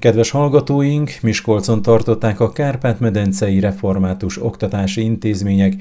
Kedves hallgatóink, Miskolcon tartották a Kárpát-medencei Református Oktatási Intézmények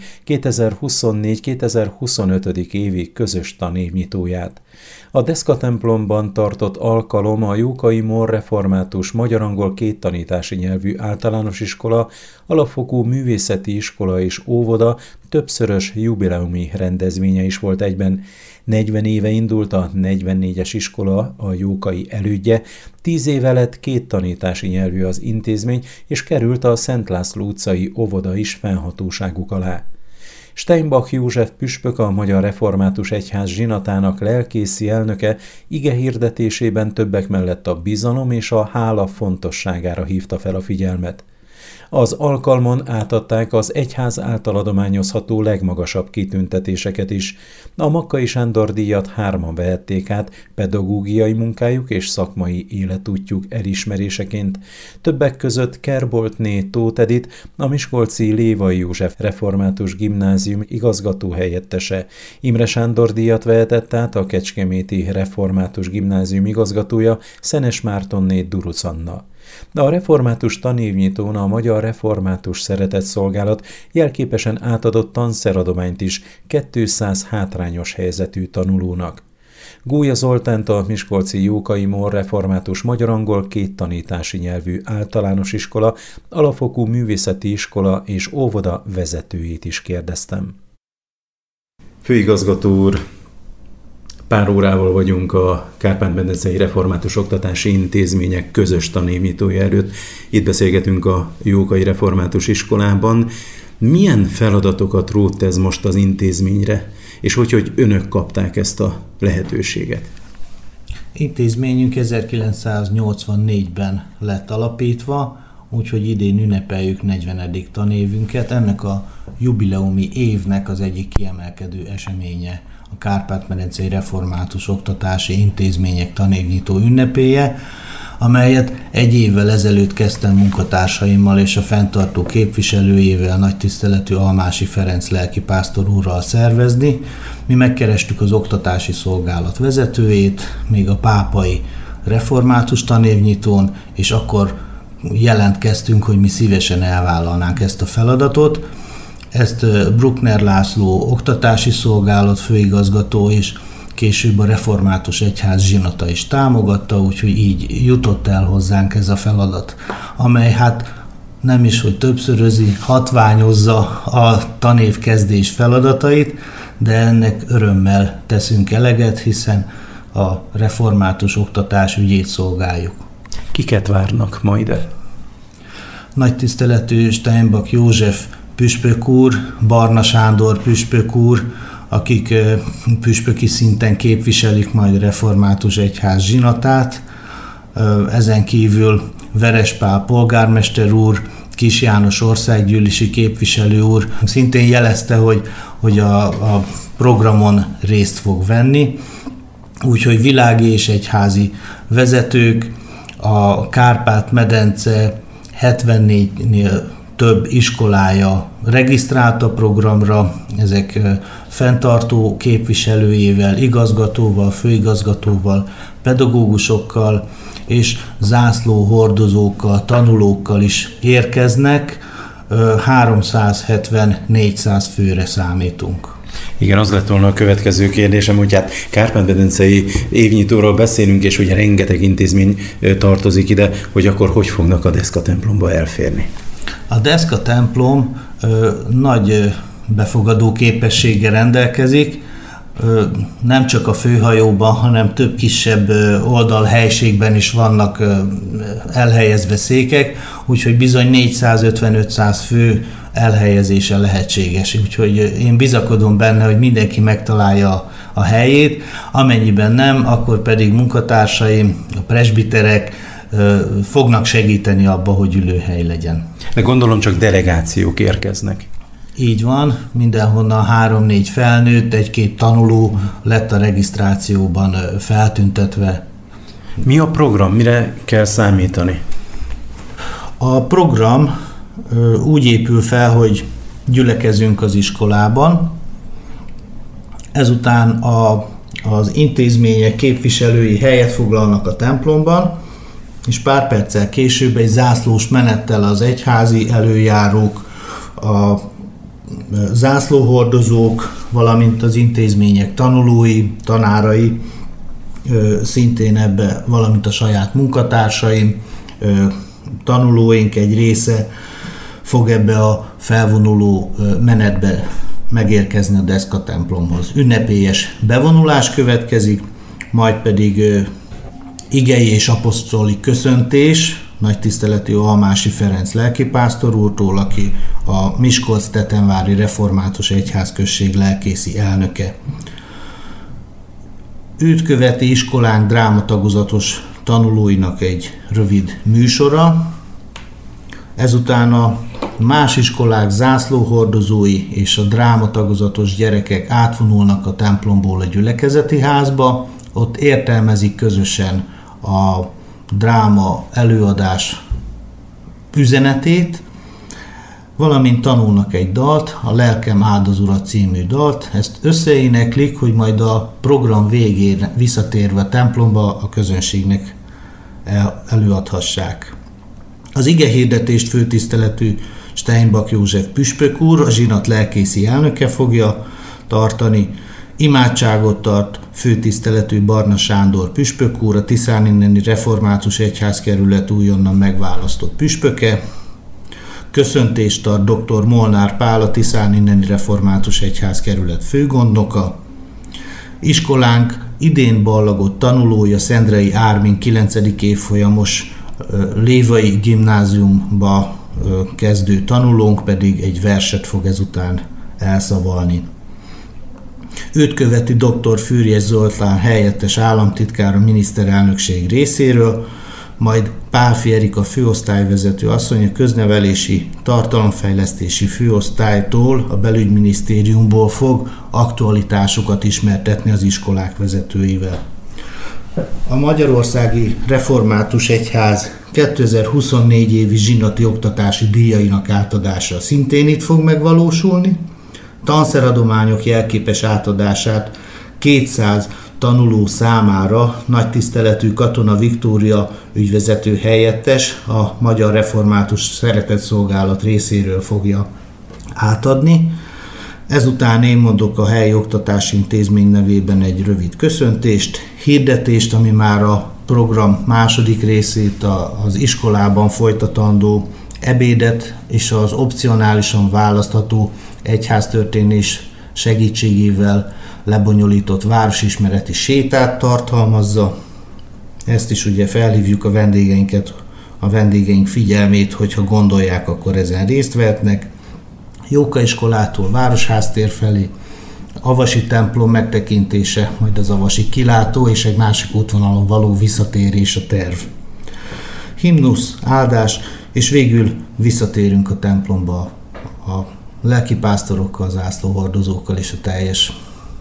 2024-2025. évi közös tanévnyitóját. A Deszka templomban tartott alkalom a Jókai Mór Református magyar-angol kéttanítási nyelvű általános iskola, alapfokú művészeti iskola és óvoda többszörös jubileumi rendezvénye is volt egyben. 40 éve indult a 44-es iskola, a Jókai elődje, 10 éve lett kéttanítási nyelvű az intézmény, és került a Szent László utcai óvoda is fennhatóságuk alá. Steinbach József püspök, a Magyar Református Egyház zsinatának lelkészi elnöke igehirdetésében többek mellett a bizalom és a hála fontosságára hívta fel a figyelmet. Az alkalmon átadták az egyház által adományozható legmagasabb kitüntetéseket is. A Makkai Sándor díjat 3-an vehették át pedagógiai munkájuk és szakmai életútjuk elismeréseként. Többek között Kerboltné Tóth Edit, a miskolci Lévai József Református Gimnázium igazgatóhelyettese. Imre Sándor díjat vehetett át a Kecskeméti Református Gimnázium igazgatója, Szenes Mártonné Duruc Anna. A református tanévnyitón a Magyar Református Szeretetszolgálat jelképesen átadott tanszeradományt is 200 hátrányos helyzetű tanulónak. Gólya Zoltánt, a miskolci Jókai Mór Református magyar-angol kéttanítási nyelvű általános iskola, alapfokú művészeti iskola és óvoda vezetőjét is kérdeztem. Főigazgató úr, pár órával vagyunk a Kárpát-medencei Református Oktatási Intézmények közös tanévnyitója előtt. Itt beszélgetünk a Jókai Református Iskolában. Milyen feladatokat rótt ez most az intézményre, és hogy önök kapták ezt a lehetőséget? Intézményünk 1984-ben lett alapítva, úgyhogy idén ünnepeljük 40. tanévünket. Ennek a jubileumi évnek az egyik kiemelkedő eseménye a Kárpát-medencei Református Oktatási Intézmények tanévnyitó ünnepéje, amelyet egy évvel ezelőtt kezdtem munkatársaimmal és a fenntartó képviselőjével, nagy tiszteletű Almási Ferenc lelkipásztor úrral szervezni. Mi megkerestük az oktatási szolgálat vezetőjét, még a pápai református tanévnyitón, és akkor jelentkeztünk, hogy mi szívesen elvállalnánk ezt a feladatot. Ezt Bruckner László oktatási szolgálat főigazgató és később a Református Egyház zsinata is támogatta, úgyhogy így jutott el hozzánk ez a feladat, amely hát nem is, hogy többszörözi, hatványozza a tanévkezdés feladatait, de ennek örömmel teszünk eleget, hiszen a református oktatás ügyét szolgáljuk. Kiket várnak majd? Nagy tiszteletű Steinbach József püspök úr, Barna Sándor püspök úr, akik püspöki szinten képviselik majd a Református Egyház zsinatát. Ezen kívül Veres Pál polgármester úr, Kis János országgyűlési képviselő úr szintén jelezte, hogy a programon részt fog venni. Úgyhogy világi és egyházi vezetők, a Kárpát-medence 74-nél több iskolája regisztrált a programra, ezek fenntartó képviselőjével, igazgatóval, főigazgatóval, pedagógusokkal és zászlóhordozókkal, tanulókkal is érkeznek, 370-400 főre számítunk. Igen, az lett volna a következő kérdésem, hogy hát Kárpát-medencei évnyitóról beszélünk, és ugye rengeteg intézmény tartozik ide, hogy akkor hogy fognak a Deszka templomba elférni? A Deszka templom nagy befogadó képességgel rendelkezik, nem csak a főhajóban, hanem több kisebb oldalhelyiségben is vannak elhelyezve székek, úgyhogy bizony 450-500 fő elhelyezése lehetséges. Úgyhogy én bizakodom benne, hogy mindenki megtalálja a helyét, amennyiben nem, akkor pedig munkatársaim, a presbiterek fognak segíteni abba, hogy ülőhely legyen. De gondolom csak delegációk érkeznek. Így van, mindenhonnan 3-4 felnőtt, 1-2 tanuló lett a regisztrációban feltüntetve. Mi a program? Mire kell számítani? A program úgy épül fel, hogy gyülekezünk az iskolában, ezután az intézmények képviselői helyet foglalnak a templomban, és pár perccel később egy zászlós menettel az egyházi előjárók, a zászlóhordozók, valamint az intézmények tanulói, tanárai, szintén ebbe, valamint a saját munkatársaim, tanulóink egy része fog ebbe a felvonuló menetbe megérkezni a Deszka templomhoz. Ünnepélyes bevonulás következik, majd pedig igei és apostoli köszöntés nagy tiszteletű Almási Ferenc lelkipásztor úrtól, aki a Miskolc-Tetenvári Református Egyházközség lelkészi elnöke. Őt követi iskolánk drámatagozatos tanulóinak egy rövid műsora, ezután a más iskolák zászlóhordozói és a drámatagozatos gyerekek átvonulnak a templomból a gyülekezeti házba, ott értelmezik közösen a dráma előadás üzenetét, valamint tanulnak egy dalt, a Lelkem áldoz Urat című dalt, ezt összeéneklik, hogy majd a program végén visszatérve a templomba a közönségnek előadhassák. Az igehirdetést főtiszteletű Steinbach József püspök úr, a zsinat lelkészi elnöke fogja tartani, imádságot tart főtiszteletű Barna Sándor püspök úr, a Tiszáninneni Református Egyházkerület újonnan megválasztott püspöke, köszöntést tart dr. Molnár Pál, a Tiszáninneni Református Egyházkerület főgondnoka, iskolánk idén ballagott tanulója, Szendrei Ármin 9. évfolyamos Lévai gimnáziumba kezdő tanulónk pedig egy verset fog ezután elszavalni. Őt követi dr. Fürjes Zoltán helyettes államtitkár a miniszterelnökség részéről, majd Pálfi Erika főosztályvezető asszony a köznevelési tartalomfejlesztési főosztálytól, a belügyminisztériumból fog aktualitásokat ismertetni az iskolák vezetőivel. A Magyarországi Református Egyház 2024 évi zsinati oktatási díjainak átadása szintén itt fog megvalósulni. Tanszeradományok jelképes átadását 200 tanuló számára nagy tiszteletű Katona Viktória ügyvezető helyettes a Magyar Református Szeretetszolgálat részéről fogja átadni. Ezután én mondok a helyi oktatási intézmény nevében egy rövid köszöntést, hirdetést, ami már a program második részét, az iskolában folytatandó ebédet és az opcionálisan választható egyháztörténés segítségével lebonyolított városismereti sétát tartalmazza. Ezt is ugye felhívjuk a vendégeink figyelmét, hogyha gondolják, akkor ezen részt vehetnek. Jóka iskolától Városháztér felé, Avasi templom megtekintése, majd az avasi kilátó és egy másik útvonalon való visszatérés a terv. Himnusz, áldás, és végül visszatérünk a templomba a lelkipásztorokkal, zászlóhordozókkal és a teljes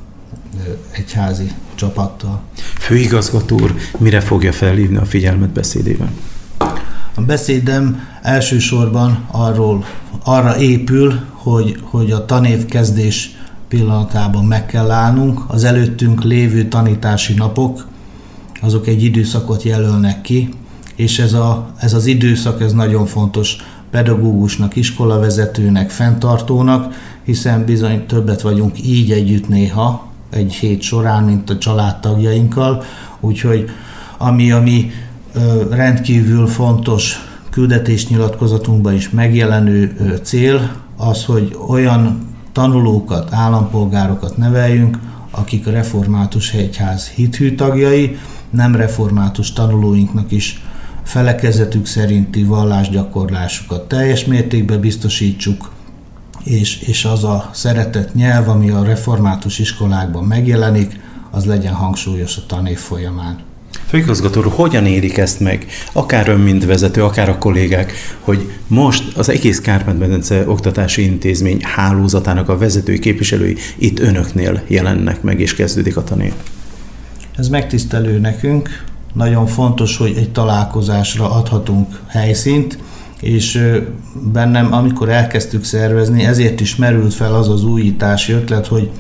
egyházi csapattal. Főigazgató úr, mire fogja felhívni a figyelmet beszédében? A beszédem elsősorban arra épül, hogy a tanévkezdés pillanatában meg kell állnunk. Az előttünk lévő tanítási napok, azok egy időszakot jelölnek ki, és ez az időszak ez nagyon fontos pedagógusnak, iskolavezetőnek, fenntartónak, hiszen bizony többet vagyunk így együtt néha egy hét során, mint a családtagjainkkal, úgyhogy ami rendkívül fontos küldetésnyilatkozatunkban is megjelenő cél, az, hogy olyan tanulókat, állampolgárokat neveljünk, akik a Református Egyház hithű tagjai, nem református tanulóinknak is felekezetük szerinti vallásgyakorlásukat teljes mértékben biztosítsuk, és az a szeretett nyelv, ami a református iskolákban megjelenik, az legyen hangsúlyos a tanév folyamán. Főigazgató úr, hogyan érik ezt meg, akár ön, mint vezető, akár a kollégák, hogy most az egész Kárpát-medence oktatási intézmény hálózatának a vezetői képviselői itt önöknél jelennek meg, és kezdődik a tanév? Ez megtisztelő nekünk. Nagyon fontos, hogy egy találkozásra adhatunk helyszínt, és bennem, amikor elkezdtük szervezni, ezért is merült fel az az újítási ötlet, hogy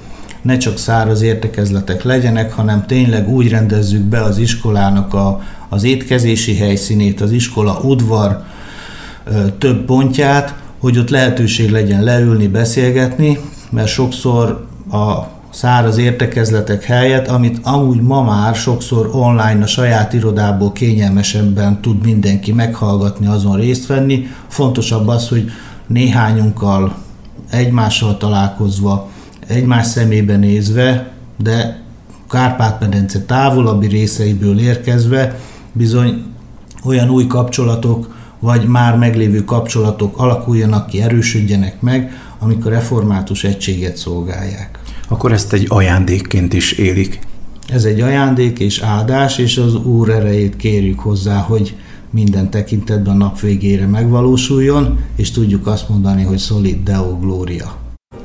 ne csak száraz értekezletek legyenek, hanem tényleg úgy rendezzük be az iskolának az étkezési helyszínét, az iskola udvar több pontját, hogy ott lehetőség legyen leülni, beszélgetni, mert sokszor a száraz értekezletek helyett, amit amúgy ma már sokszor online a saját irodából kényelmesebben tud mindenki meghallgatni, azon részt venni. Fontosabb az, hogy néhányunkkal egymással találkozva, egymás szemébe nézve, de Kárpát-medence távolabbi részeiből érkezve bizony olyan új kapcsolatok, vagy már meglévő kapcsolatok alakuljanak ki, erősödjenek meg, amik a református egységet szolgálják. Akkor ezt egy ajándékként is élik. Ez egy ajándék és áldás, és az Úr erejét kérjük hozzá, hogy minden tekintetben a nap végére megvalósuljon, és tudjuk azt mondani, hogy Solit Deo Gloria.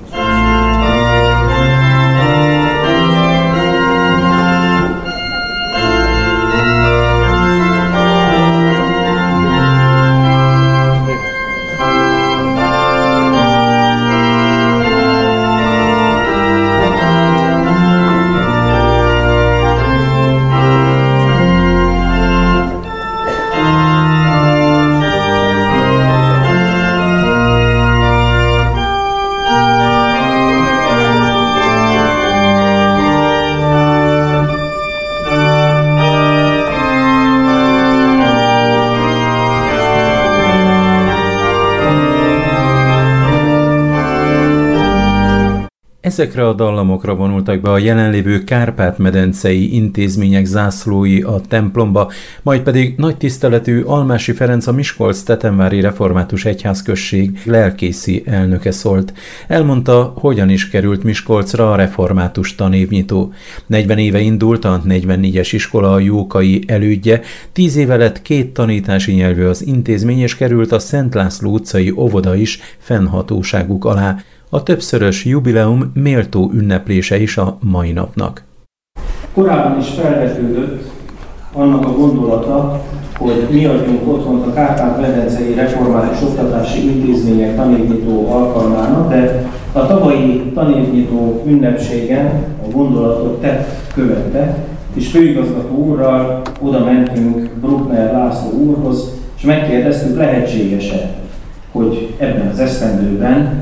Ezekre a dallamokra vonultak be a jelenlévő kárpát-medencei intézmények zászlói a templomba, majd pedig nagy tiszteletű Almási Ferenc, a Miskolc-Tetemvári Református Egyházközség lelkészi elnöke szólt. Elmondta, hogyan is került Miskolcra a református tanévnyitó. 40 éve indult a 44-es iskola, a Jókai elődje, 10 éve lett 2 tanítási nyelvű az intézmény, és került a Szent László utcai óvoda is fennhatóságuk alá. A többszörös jubileum méltó ünneplése is a mai napnak. Korábban is felvetődött annak a gondolata, hogy mi adjunk otthont a Kárpát-medencei Református Oktatási Intézmények tanévnyitó alkalmának, de a tavalyi tanévnyitó ünnepségen a gondolatot tett követte, és főigazgató úrral oda mentünk Bruckner László úrhoz, és megkérdeztük, lehetséges-e, hogy ebben az esztendőben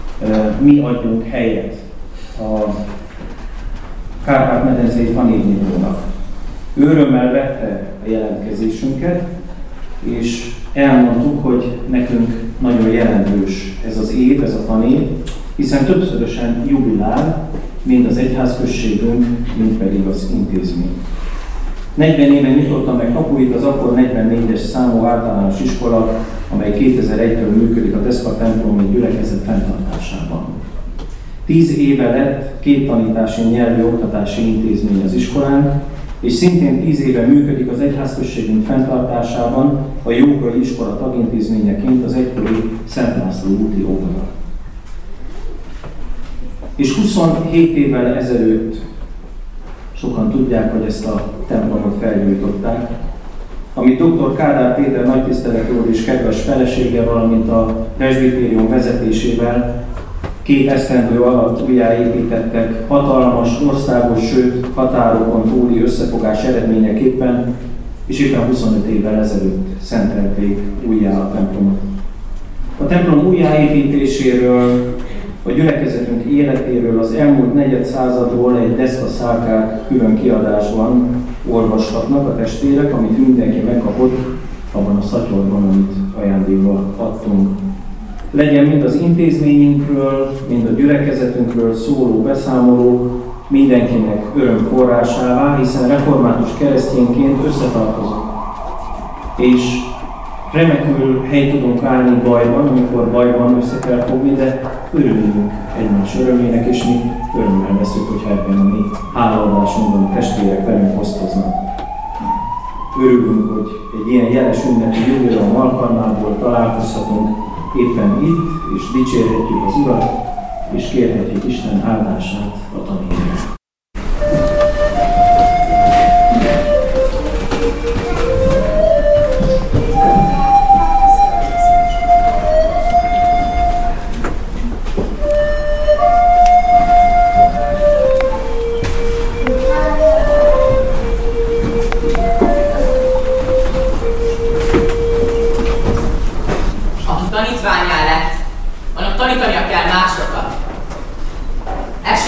mi adjunk helyet a Kárpát-medencei tanévnyitónak. Ő örömmel vette a jelentkezésünket, és elmondtuk, hogy nekünk nagyon jelentős ez az év, ez a tanév, hiszen többszörösen jubilál, mind az egyházközségünk, mind pedig az intézmény. 40 éven nyitotta meg kapuit az akkor 44-es számú általános iskola, amely 2001-től működik a Deszka templomi gyülekezet fenntartásában. 10 éve lett 2 tanítási nyelvi oktatási intézmény az iskolán, és szintén 10 éve működik az egyházközségünk fenntartásában a Jókai iskola tagintézményeként az egykori Szent László úti óvoda. És 27 évvel ezelőtt, sokan tudják, hogy ezt a templomot felgyújtották, amit dr. Kádár Péter nagytiszteletű úr és kedves felesége, valamint a presbitérium vezetésével 2 esztendő alatt újjáépítettek, hatalmas, országos, sőt határokon túli összefogás eredményeképpen, és éppen 25 évvel ezelőtt szentelték újjá a templomot. A templom újjáépítéséről, a gyülekezetünk életéről, az elmúlt negyed századról egy deszkaszálkát külön kiadásban olvashatnak a testvérek, amit mindenki megkapott abban a szatyorban, amit ajándékba adtunk. Legyen mind az intézményünkről, mind a gyülekezetünkről szóló beszámoló mindenkinek öröm forrásává, hiszen református keresztényként összetartozunk. És remekül hely tudunk állni bajban, amikor bajban össze kell fogni, de örülünk egymás örömének, és mi örömmel veszünk, hogyha ebben a mi hálaadásunkban a testvérek velünk osztoznak. Örülünk, hogy egy ilyen jeles ünnepi jubileum alkalmából találkozhatunk éppen itt, és dicsérhetjük az Urat, és kérhetjük Isten áldását a tanévre.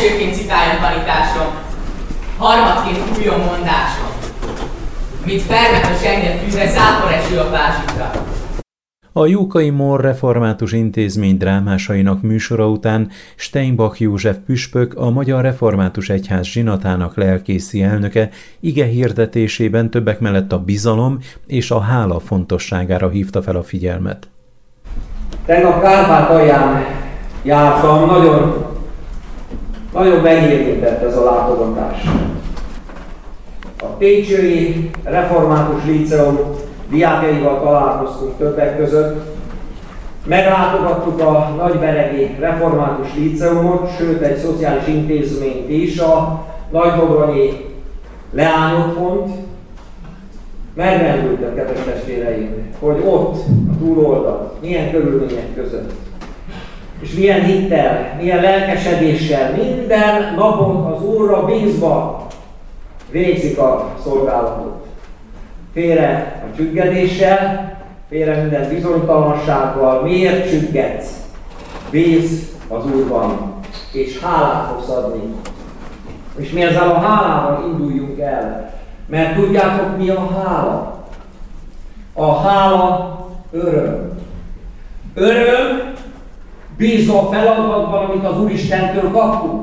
Elsőként citáljon tanításom, harmadként fújjon mondásom, mint fermet a zsenge fűre, zápor eső a pázsikra. A Jókai Mór Református Intézmény drámásainak műsora után Steinbach József püspök, a Magyar Református Egyház zsinatának lelkészi elnöke ige hirdetésében többek mellett a bizalom és a hála fontosságára hívta fel a figyelmet. Tegnap Kárpátalján jártam, nagyon megérintett ez a látogatás. A Pécsői Református Líceum diákjaival találkoztunk többek között. Meglátogattuk a Nagyberegi Református Líceumot, sőt egy szociális intézményt is, a Nagybogronyi Leányotthont. Megrendültem, kedves testvéreim, hogy ott, a túloldal, milyen körülmények között, és milyen hittel, milyen lelkesedéssel, minden napon az Úrra bízva végzik a szolgálatot. Félre a csüggedéssel, félre minden bizonytalansággal. Miért csüggedsz? Bíz az Úrban, és hálát fogsz adni. És mi ezzel a hálával induljunk el. Mert tudjátok, mi a hála? A hála öröm. Öröm bízva a feladatban, amit az Úristentől kaptunk.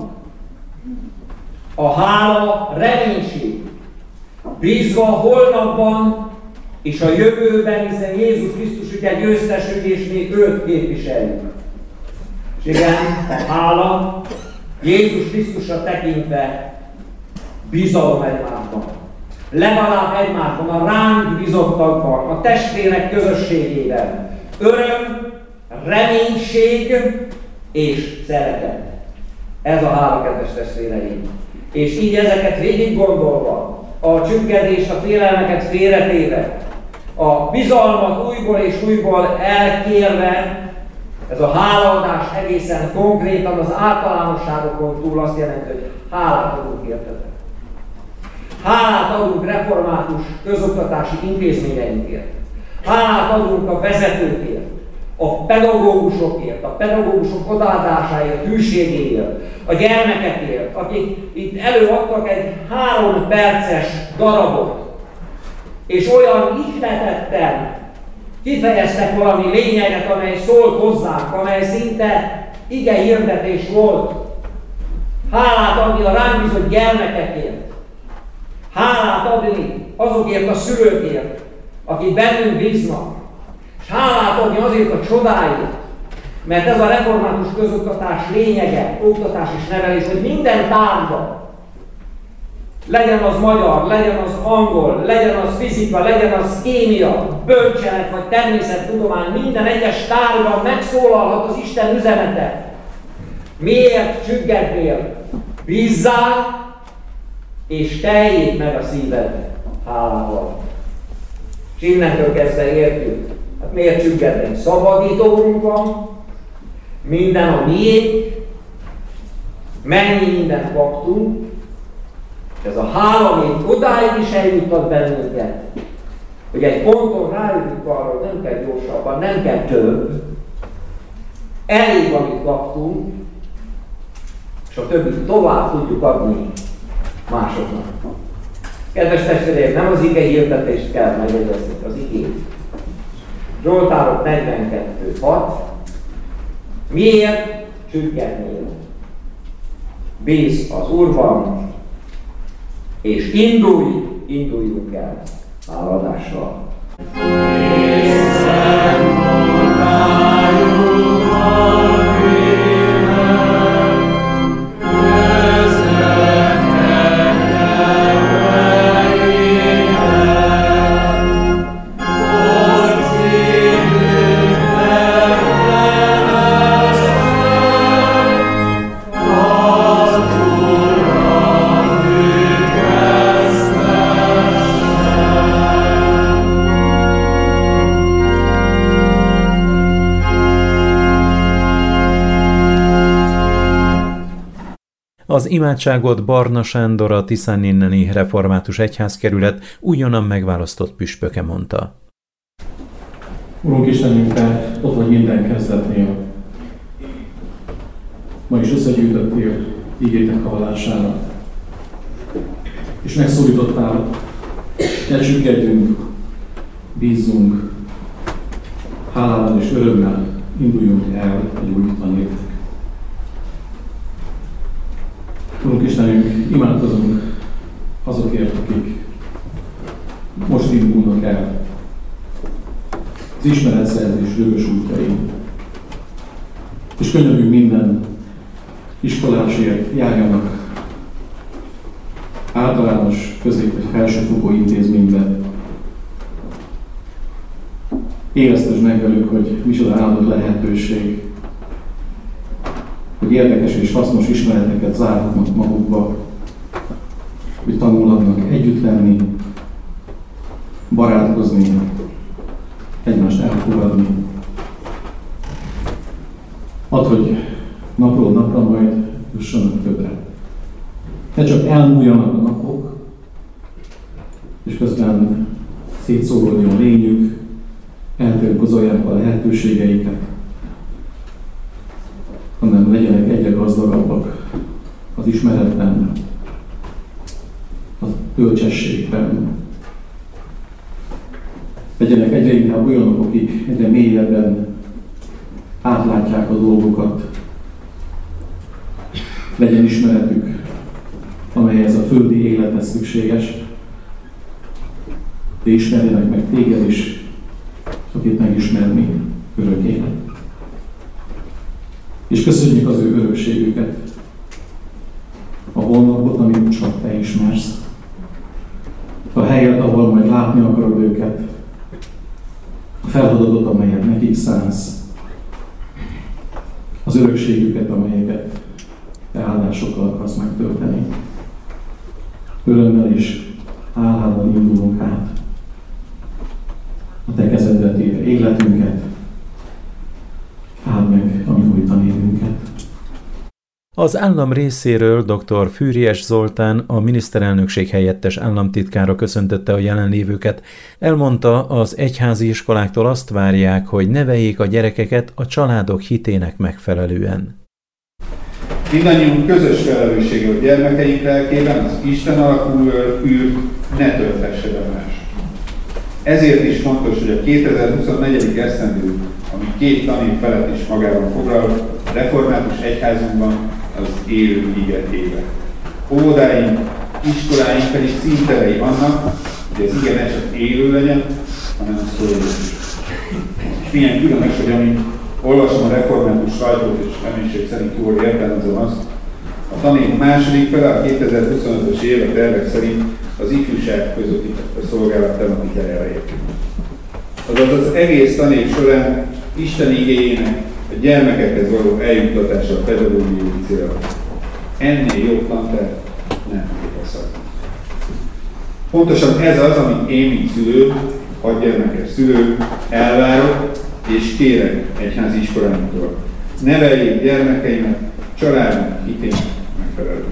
A hála reménység. Bízva a holnapban és a jövőben, hiszen Jézus Krisztus ugye győztesünk, és mi őt képviseljük. És igen, a hála Jézus Krisztusra tekintve bizalom egymásban. Legalább egymásban, a ránk bizottakban, a testvérek közösségében. Öröm, reménység és szeretet. Ez a hála, kedves testvéreim. És így ezeket végig gondolva, a csüggedést, a félelmeket félretéve, a bizalmat újból és újból elkérve, ez a hálaadás egészen konkrétan az általánosságokon túl azt jelenti, hogy hálát adunk értetek. Hálát adunk református közoktatási intézményeinkért. Hálát adunk a vezetőkért, a pedagógusokért, a pedagógusok odaadásáért, hűségéért, a gyermekekért, akik itt előadtak egy 3 perces darabot, és olyan ihletetten kifejeztek valami lényeget, amely szólt hozzánk, amely szinte ige hirdetés volt. Hálát adni a ránk bizott gyermekekért. Hálát adni azokért a szülőkért, akik bennünk bíznak. És hálát adni azért a csodáért, mert ez a református közoktatás lényege, oktatás és nevelés, hogy minden tárgyban, legyen az magyar, legyen az angol, legyen az fizika, legyen az kémia, bölcselet vagy természettudomány, minden egyes tárgyban megszólalhat az Isten üzenete. Miért csüggednél? Bízzál, és teljék meg a szíved hálával. És innentől kezdve értjük. Hát miért csüggednénk? Szabadítóunk van, minden a miénk, mennyi mindent kaptunk, és ez a hála még odáig is eljuttat bennünket, hogy egy ponton rájövünk arra, hogy nem kell gyorsabban, nem kell több, elég, amit kaptunk, és a többit tovább tudjuk adni másoknak. Kedves testvéreim, nem az ige hirdetést kell megjegyezni, az igét. Zsoltárok 42.6. Miért csüggednél? Bíz az Úrban, és induljunk el háladással. Az imádságot Barna Sándor, a Tiszáninneni Református Egyházkerület újonnan megválasztott püspöke mondta. Urunk Istenünk, Te ott vagy minden kezdetnél. Ma is összegyűjtöttél igétek hallására. És megszólítottál, elsüggedjünk, bízzunk, hálával és örömmel induljunk el egy új tanévnek. Urunk Istenünk, imádkozunk azokért, akik most indulnak el az ismeretszerzés rögös útjain. És könyörgünk minden iskolásért, járjanak általános, közép vagy felsőfokú intézménybe. Éreztesd meg velük, hogy micsoda áldott lehetőség, hogy érdekes és hasznos ismereteket zárhatnak magukba, hogy tanulhatnak együtt lenni, barátkozni, egymást elfogadni. Add, hogy napról napra majd jussanak többre. Ne csak elmúljanak a napok, és közben szétszóródjon a lényük, eltörkozolják a lehetőségeiket, hanem legyenek egyre gazdagabbak az ismeretben, a bölcsességben. Legyenek egyre inkább olyanok, akik egyre mélyebben átlátják a dolgokat. Legyen ismeretük, amelyhez a földi élethez szükséges, de ismerjenek meg téged is, akit megismerni örök élet. És köszönjük az ő örökségüket, a holnapot, amit csak te ismersz, a helyet, ahol majd látni akarod őket, a feladatot, amelyet nekik szánsz, az örökségüket, amelyeket te áldásokkal akarsz megtölteni. Örömmel és hálával indulunk át a te kezedbe téve életünket, áld meg a mi új tanévünket. Az állam részéről dr. Fűries Zoltán, a miniszterelnökség helyettes államtitkára köszöntötte a jelenlévőket. Elmondta, az egyházi iskoláktól azt várják, hogy neveljék a gyerekeket a családok hitének megfelelően. Mindannyiunk közös felelőssége, hogy gyermekeink lelkében az Isten alakú űrt ne tölthesse be más. Ezért is fontos, hogy a 2024. esztendő, ami 2 tanév felett is magában foglal, a református egyházunkban az élő ige éve. Óvodáink, iskoláink pedig színterei annak, hogy az ige ne csak élő legyen, hanem szóló is. És milyen különös, hogy amint olvasom a református sajtót, és reménység szerint jól értelmezem azt, a tanév második fele, a 2025-ös évek tervek szerint az ifjúság közvetített szolgálat tematikájára épül. Azaz az egész tanév során Isten igéjének a gyermekekhez való eljuttatása a pedagógiai célra. Ennél jobb tanterv nem képezhető. Pontosan ez az, amit én, mint szülő, 6 gyermekes szülő, elvárok és kérek egyházi iskoláinktól. Neveljék gyermekeimet családunk hitének megfelelően.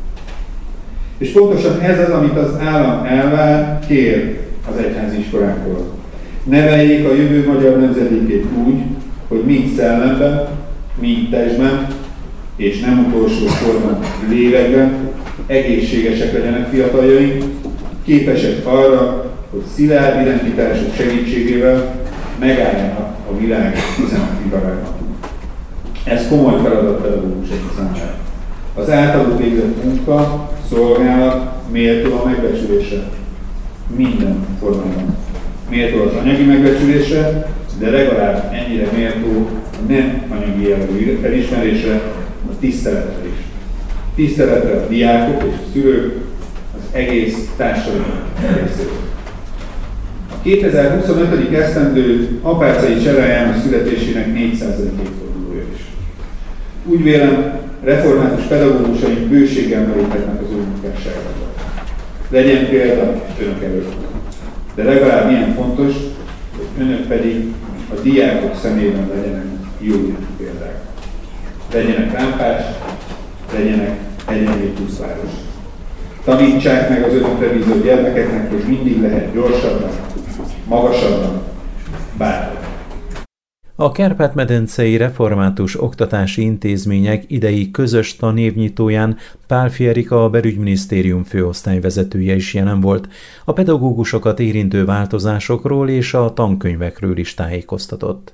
És pontosan ez az, amit az állam elvár, kér az egyházi iskoláktól. Neveljék a jövő magyar nemzedékét úgy, hogy mind szellemben, mind testben, és nem utolsó sorban lélekben egészségesek legyenek fiataljaink, képesek arra, hogy szilárd identitások segítségével megálljanak a világ üzenetviharában. Ez komoly feladat pedagógusok számára. Az általuk végzett munka, szolgálat méltó a megbecsülésre. Minden formában. Méltó az anyagi megbecsülésre, de legalább ennyire méltó a nem anyagi jellegű elismerésre, a tiszteletre is. Tiszteletre a diákok és a szülők, az egész társadalom részéről. A 2025. esztendő Apáczai Cserály János születésének 400. évfordulója is. Úgy vélem, református pedagógusaink bőséggel meríthetnek az ő munkásságban. Legyen példa önök előtt. De legalább ilyen fontos, hogy önök pedig a diákok szemében legyenek jó példák. Legyenek Rámpás, legyenek egyenlő pluszváros. Tanítsák meg az önökre bízott gyermekeknek, hogy mindig lehet gyorsabban, magasabban, bátran. A Kárpát-medencei Református Oktatási Intézmények idei közös tanévnyitóján Pálffy Erika, a Belügyminisztérium főosztályvezetője is jelen volt. A pedagógusokat érintő változásokról és a tankönyvekről is tájékoztatott.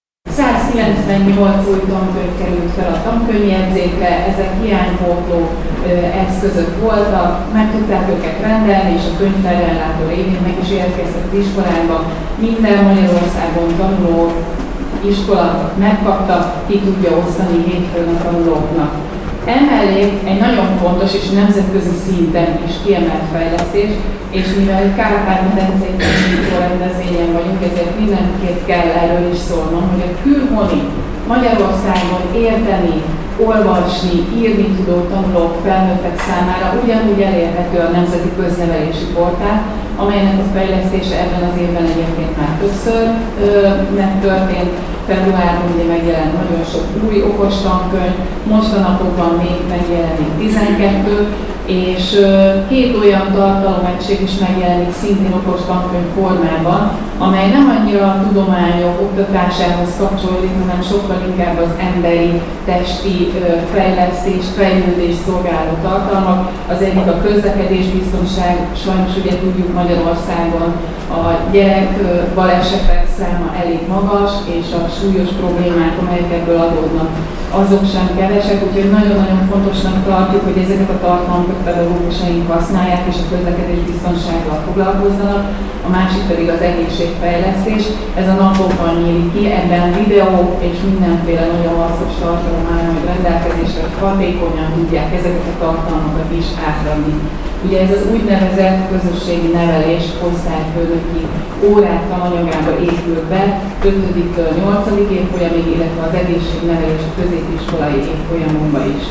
198 új tankönyv került fel a tankönyvjegyzékre, ezek hiánypótló eszközök voltak, meg tudták őket rendelni, és a könyvtárellátó révén meg is érkeztek az iskolába. Minden Magyarországon tanuló iskola megkapta, ki tudja osztani hétfőn a tanulóknak. Emellé egy nagyon fontos és nemzetközi szinten is kiemelt fejlesztés, és mivel Kárpát-medencei rendezvényen vagyunk, ezért mindenképp kell erről is szólnom, hogy a külhoni Magyarországon érteni, olvasni, írni tudó tanulók, felnőttek számára ugyanúgy elérhető a Nemzeti Köznevelési Portál, amelynek a fejlesztése ebben az évben egyébként már többször megtörtént. Februárban ugye megjelent nagyon sok új okos tankönyv, most a napokban még megjelenik 12, és 2 olyan tartalomegység is megjelenik szintén okos tankönyv formában, amely nem annyira a tudományok oktatásához kapcsolódik, hanem sokkal inkább az emberi, testi fejlesztést, fejlődést szolgáló tartalmak. Az egyik a közlekedésbiztonság, sajnos ugye tudjuk Magyarországon a gyerek balesetek száma elég magas, és a súlyos problémák, amelyek ebből adódnak, azok sem kevesek, úgyhogy nagyon-nagyon fontosnak tartjuk, hogy ezeket a tartalmakat pedagógusaink használják, és a közlekedésbiztonsággal foglalkozzanak, a másik pedig az egészségfejlesztés. Ez a napokban nyílik ki, ebben videó és mindenféle nagyon hasznos tartalom áll majd rendelkezésre, hogy hatékonyan tudják ezeket a tartalmakat is átadni. Ugye ez az úgynevezett közösségi nevelés osztályfőnöki órák tananyagába épül be 5-től 8. évfolyamig, illetve az egészségnevelés a középiskolai évfolyamokba is.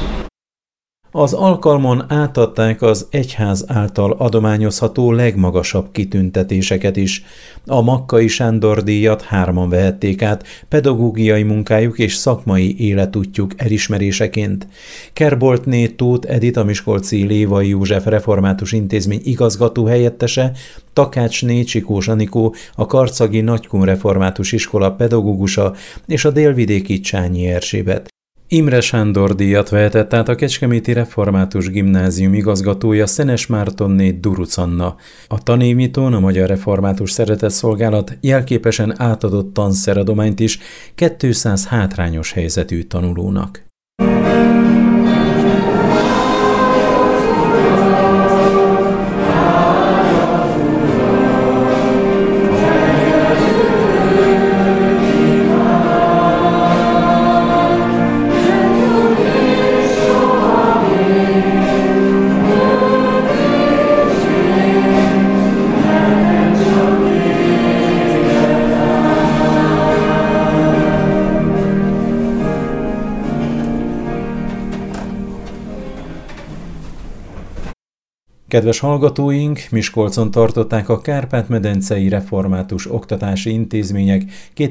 Az alkalmon átadták az egyház által adományozható legmagasabb kitüntetéseket is. A Makkai Sándor díjat 3-an vehették át pedagógiai munkájuk és szakmai életútjuk elismeréseként. Kerboltné Tóth Edith, a miskolci Lévai József Református Intézmény igazgató helyettese, Takácsné Csikós Anikó, a Karcagi Nagykun Református Iskola pedagógusa és a délvidéki Csányi Erzsébet. Imre Sándor díjat vehetett át a Kecskeméti Református Gimnázium igazgatója, Szenes Mártonné Duruc Anna. A tanévnyitón a Magyar Református Szeretetszolgálat jelképesen átadott tanszeradományt is 200 hátrányos helyzetű tanulónak. Kedves hallgatóink, Miskolcon tartották a Kárpát-medencei Református Oktatási Intézmények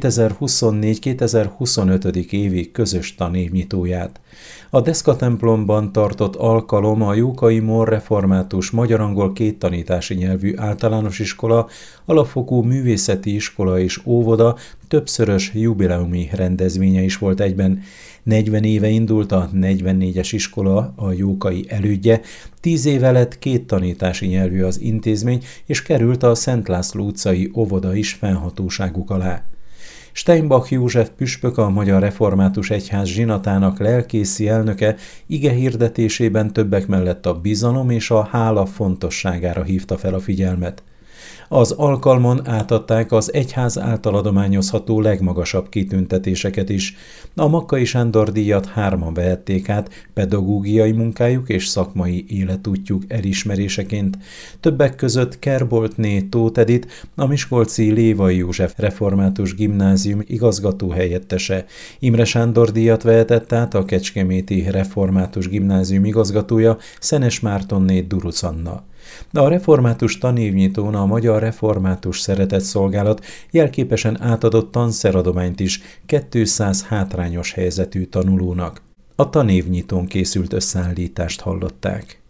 2024-2025. évi közös tanévnyitóját. A Deszka templomban tartott alkalom a Jókai Mór Református magyar-angol kéttanítási nyelvű általános iskola, alapfokú művészeti iskola és óvoda többszörös jubileumi rendezvénye is volt egyben. 40 éve indult a 44-es iskola, a Jókai elődje, 10 éve lett kéttanítási nyelvű az intézmény, és került a Szent László utcai óvoda is fennhatóságuk alá. Steinbach József püspök, a Magyar Református Egyház zsinatának lelkészi elnöke ige hirdetésében többek mellett a bizalom és a hála fontosságára hívta fel a figyelmet. Az alkalmon átadták az egyház által adományozható legmagasabb kitüntetéseket is. A Makkai Sándor díjat 3-an vehették át pedagógiai munkájuk és szakmai életútjuk elismeréseként. Többek között Kerboltné Tóth Edith, a miskolci Lévai József Református Gimnázium igazgató helyettese. Imre Sándor díjat vehetett át a Kecskeméti Református Gimnázium igazgatója, Szenes Mártonné Duruc Anna. A református tanévnyitón a Magyar Református Szeretetszolgálat jelképesen átadott tanszeradományt is 200 hátrányos helyzetű tanulónak. A tanévnyitón készült összeállítást hallották.